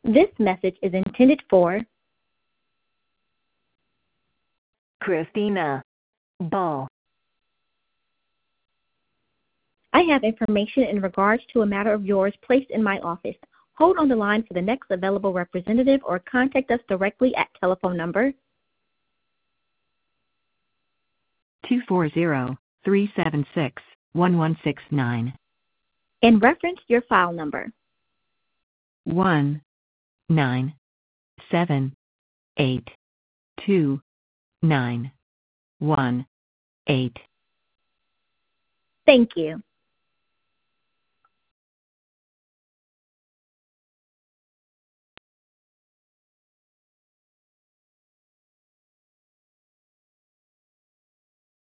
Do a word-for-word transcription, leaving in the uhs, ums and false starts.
This message is intended for Christina Ball. I have information in regards to a matter of yours placed in my office. Hold on the line for the next available representative or contact us directly at telephone number two four zero, three seven six, one one six nine. and reference your file number. one nine seven eight two nine one eight. Thank you.